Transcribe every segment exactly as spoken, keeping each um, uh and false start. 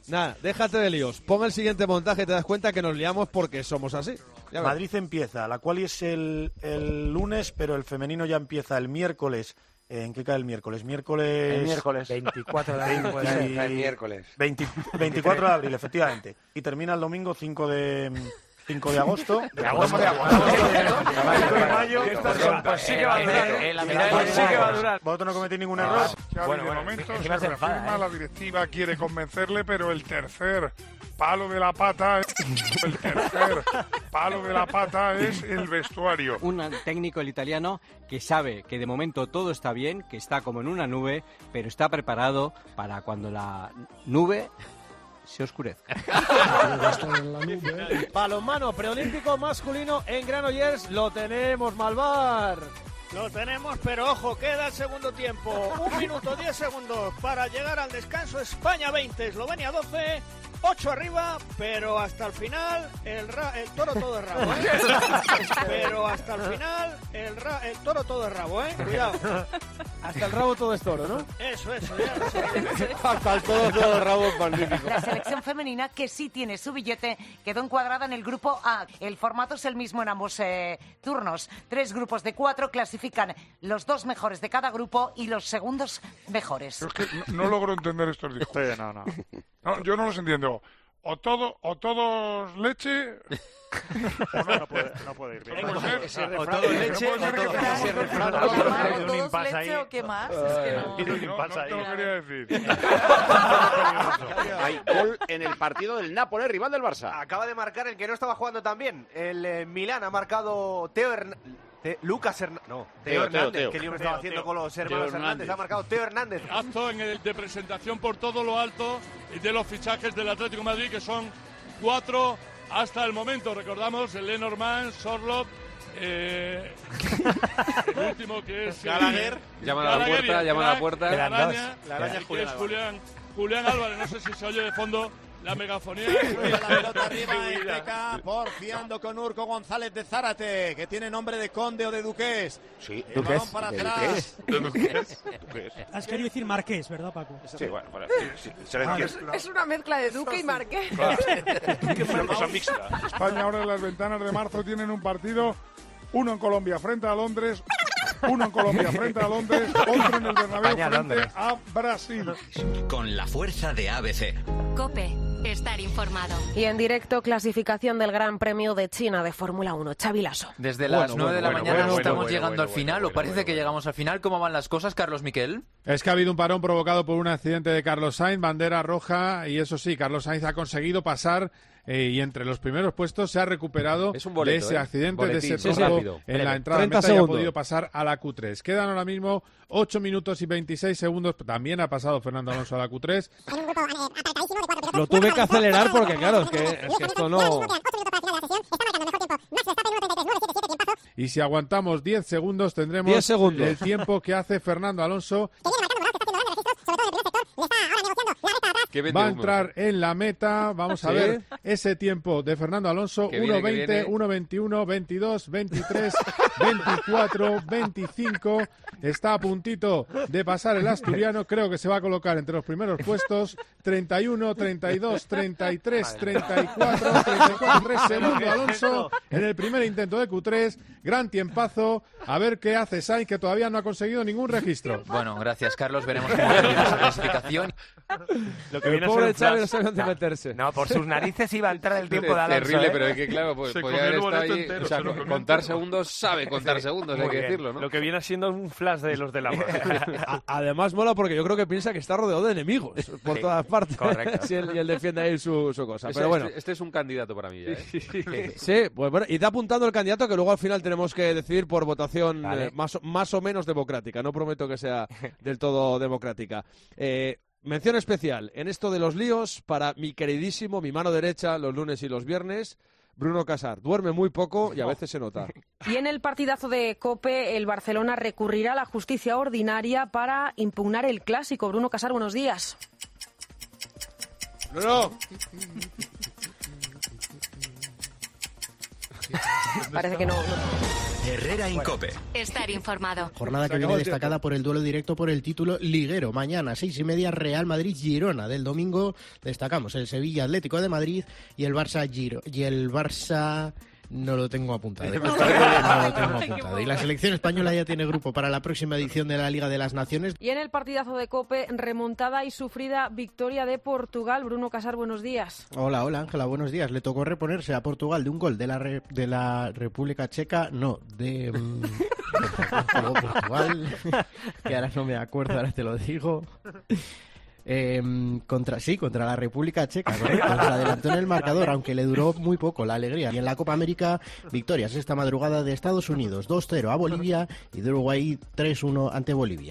Nada, déjate de líos. Pon el siguiente montaje y te das cuenta que nos liamos porque somos así. Ya Madrid empieza, la quali es el, el lunes, pero el femenino ya empieza el miércoles. ¿En qué cae el miércoles? Miércoles... El miércoles. veinticuatro de abril puede ser. El miércoles. veinte, veinticuatro de abril, efectivamente. Y termina el domingo cinco de... cinco de agosto. De agosto. De agosto. De mayo. Pues sí que va a durar. Pues sí que va a durar. Vosotros no cometéis ningún error. Xavi, Bueno, de bueno, momento encima se se enfada, reafirma, ¿eh? la directiva quiere convencerle, pero el tercer palo de la pata, el tercer palo de la pata es el vestuario. Un técnico, el italiano, que sabe que de momento todo está bien, que está como en una nube, pero está preparado para cuando la nube se oscurezca. Balonmano preolímpico masculino en Granollers. Lo tenemos, Malvar. Lo tenemos, pero ojo, queda el segundo tiempo. Un minuto, diez segundos para llegar al descanso. España veinte, Eslovenia doce, ocho arriba, pero hasta el final el, ra el toro todo es rabo, ¿eh? Pero hasta el final el, ra el toro todo es rabo, ¿eh? Cuidado. Hasta el rabo todo es toro, ¿no? Eso, eso, ya. Hasta el toro todo es rabo, magnífico. La selección femenina, que sí tiene su billete, quedó encuadrada en el grupo A. El formato es el mismo en ambos eh, turnos. Tres grupos de cuatro clasifican los dos mejores de cada grupo y los segundos mejores. Pero es que no, no logro entender estos discursos. Sí, no, no. No, yo no los entiendo. O todo, o todos leche. O no, no puede, no puede ir bien. No puede ser. Ese No refrán, puede leche, ser o que todo- tengamos ese dos refrán, discursos. o todo- No, un ¿Todos impasse leche ahí. o qué más? Es que no... no, no te lo quería decir. Hay gol en el partido del Nápoles, rival del Barça. Acaba de marcar el que no estaba jugando tan bien. El eh, Milán ha marcado Teo Hernández. Lucas Hernández. No, Teo, Teo, Hernández, Teo, Teo. que lío me estaba Teo, haciendo Teo. con los hermanos Teo Hernández. Hernández. Ha marcado Teo Hernández. Acto en el de presentación por todo lo alto de los fichajes del Atlético de Madrid, que son cuatro hasta el momento. Recordamos el Lenormand, Sorloth, eh, el último que es Gallagher. Llaman a la puerta, llaman a la puerta. La araña, araña, la araña y que Julián es Álvarez. Julián, Julián Álvarez. No sé si se oye de fondo la megafonía. La pelota arriba en Teca, porfiando con Urco González de Zárate, que tiene nombre de conde o de duqués. Sí, El balón para ¿De atrás. Duqués? ¿Duqués? Has querido decir marqués, ¿verdad, Paco? Sí, bueno, bueno, sí, sí, se le Ah, entiende. Es una mezcla de Duque y Marqués. Una cosa mixta. España ahora en las ventanas de marzo tienen un partido, uno en Colombia frente a Londres, uno en Colombia frente a Londres, otro en el Bernabéu frente España-Londres. a Brasil. Con la fuerza de A B C. COPE. Estar informado. Y en directo, clasificación del Gran Premio de China de Fórmula uno. Xavi Lasso. Desde las Bueno, nueve de la bueno, mañana bueno, estamos bueno, llegando bueno, al final, bueno, o parece bueno, que bueno. llegamos al final. ¿Cómo van las cosas, Carlos Miquel? Es que ha habido un parón provocado por un accidente de Carlos Sainz, bandera roja, y eso sí, Carlos Sainz ha conseguido pasar eh, y entre los primeros puestos se ha recuperado Es un boleto, de ese ¿eh? accidente, Boletín, de ese sí, sí. trompo Rápido, en breve. la entrada de treinta meta y ha segundos. podido pasar a la Q tres. Quedan ahora mismo ocho minutos y veintiséis segundos. También ha pasado Fernando Alonso a la Q tres. Lo tuve que acelerar porque, claro, es que, es que esto no... Y si aguantamos diez segundos tendremos diez segundos. el tiempo que hace Fernando Alonso. Va a entrar en la meta. Vamos a ¿Sí? ver ese tiempo de Fernando Alonso. Que viene, uno que veinte, viene. uno veintiuno, veintidós, veintitrés, veinticuatro, veinticinco. Está a puntito de pasar el asturiano. Creo que se va a colocar entre los primeros puestos. treinta y uno, treinta y dos, treinta y tres, treinta y cuatro, treinta y cuatro, tres segundos Alonso en el primer intento de Q tres. Gran tiempazo. A ver qué hace Sainz, que todavía no ha conseguido ningún registro. Bueno, gracias, Carlos. Veremos cómo termina esa clasificación. Lo que El viene a ser pobre un Xavi flash. no sabe dónde No, meterse. No, por sus narices iba a entrar el tiempo de Alonso. Terrible, ¿eh? pero es que claro, pues Se podía comió haber el estado boleto allí. entero, O sea, se lo comió contar entero. segundos sabe contar segundos, hay Muy que bien. decirlo, ¿no? Lo que viene siendo un flash de los de la A- Además mola porque yo creo que piensa que está rodeado de enemigos por Sí, todas partes. correcto. Sí, él- y él defiende ahí su, su cosa. Ese- Pero bueno, este, este es un candidato para mí ya, ¿eh? sí, pues bueno, y está apuntando el candidato que luego al final tenemos que decidir por votación Vale. eh, más, o- más o menos democrática. No prometo que sea del todo democrática. Eh, mención especial en esto de los líos para mi queridísimo, mi mano derecha los lunes y los viernes, Bruno Casar. Duerme muy poco y a veces se nota. Y en el partidazo de COPE, el Barcelona recurrirá a la justicia ordinaria para impugnar el clásico. Bruno Casar, buenos días. ¡Bruno! Parece que no. no. Herrera Incope. Estar informado. Jornada que viene destacada por el duelo directo por el título liguero. Mañana, seis y media, Real Madrid-Girona. Del domingo destacamos el Sevilla Atlético de Madrid y el Barça Giro y el Barça... No lo tengo apuntado. No lo tengo apuntado. Y la selección española ya tiene grupo para la próxima edición de la Liga de las Naciones. Y en el partidazo de COPE, remontada y sufrida victoria de Portugal. Bruno Casar, buenos días. Hola, hola Ángela, buenos días. Le tocó reponerse a Portugal de un gol de la re- de la República Checa, no, de, mm, de Portugal, que ahora no me acuerdo, ahora te lo digo. Eh, contra sí, contra la República Checa, correcto. Se adelantó en el marcador, aunque le duró muy poco la alegría. Y en la Copa América, victorias esta madrugada de Estados Unidos, dos cero a Bolivia y de Uruguay tres uno ante Bolivia.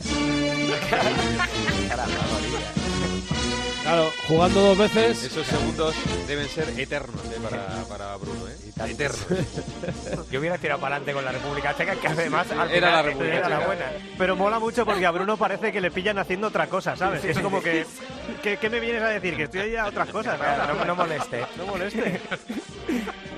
Claro, jugando dos veces. Esos segundos deben ser eternos eh, para, para Bruno, ¿eh? Eternos. Yo hubiera tirado para adelante con la República Checa, que además al Era final la República era la Checa. buena. Pero mola mucho porque a Bruno parece que le pillan haciendo otra cosa, ¿sabes? Es como que, que ¿qué me vienes a decir? Que estoy ahí a otras cosas. No, no, no moleste. No moleste.